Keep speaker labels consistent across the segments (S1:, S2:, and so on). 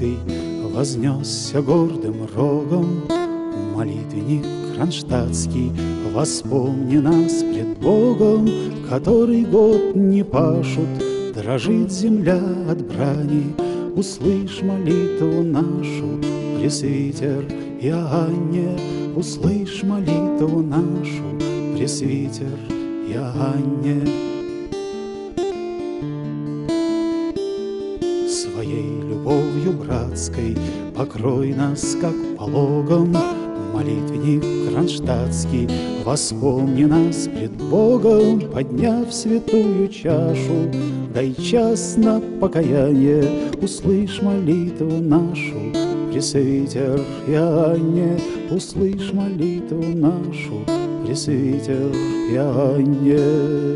S1: братской вознесся гордым рогом. Молитвенник кронштадтский, воспомни нас пред Богом, который год не пашут, дрожит земля от брани. Услышь молитву нашу, пресвитер Иоанне, услышь молитву нашу, пресвитер Иоанне. Своей любовью братской покрой нас, как пологом. Молитвенник кронштадтский, воспомни нас пред Богом, подняв святую чашу, дай час на покаяние, услышь молитву нашу, пресвитер Иоанне, услышь молитву нашу, пресвитер Иоанне.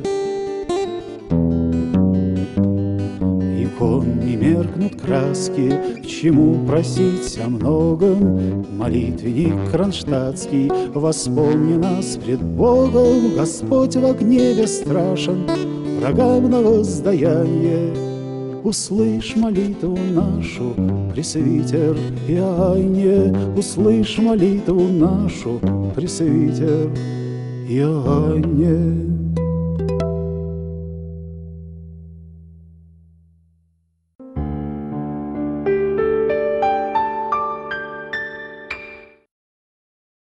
S1: Икон не меркнут краски, к чему просить о многом. Молитвенник кронштадтский, воспомни нас пред Богом. Господь во гневе страшен, врагам на воздаяние. Услышь молитву нашу, пресвитер Иоанне, услышь молитву нашу, пресвитер Иоанне.